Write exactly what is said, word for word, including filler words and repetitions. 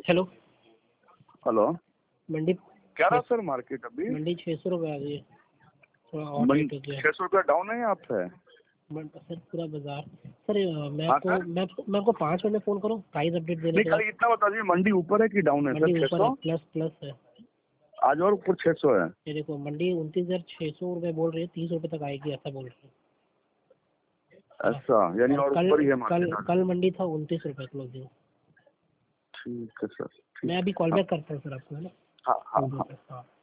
Hello hello, मंडी क्या रहा sir market अभी? मंडी छः सौ रुपये आ गई है, थोड़ा और रेट हो गया। छः सौ रुपया डाउन है यहाँ पे सर पूरा बाजार। सर मैं हाँ आपको सर? मैं आपको मैं आपको पाँच मिनट में फ़ोन करूँ प्राइस अपडेट देने नहीं, के बाद? खाली इतना बता दीजिए, मंडी ऊपर है कि डाउन है सर? मंडी छः ऊपर है, सौ प्लस प्लस है। आज और ऊपर छः सौ है। ये देखो मंडी उनतीस हज़ार छः सौ रुपये बोल रही है, तीस रुपये तक आएगी ऐसा बोल रही है। ऐसा यानी और कल ऊपर ही है कल मार्केट? कल मंडी था उनतीस रुपये क्लोजिंग। ठीक है सर, मैं ठीक। अभी कॉल हाँ बैक करता हूँ सर आपको, है ना? हाँ हाँ हाँ। हाँ।